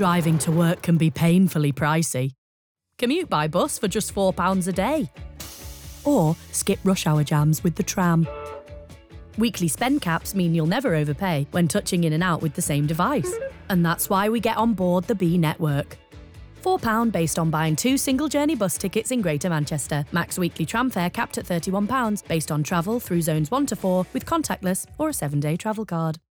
Driving to work can be painfully pricey. Commute by bus for just £4 a day. Or skip rush hour jams with the tram. Weekly spend caps mean you'll never overpay when touching in and out with the same device. And that's why we get on board the B network. £4 based on buying 2 single-journey bus tickets in Greater Manchester. Max weekly tram fare capped at £31 based on travel through zones 1 to 4 with contactless or a 7-day travel card.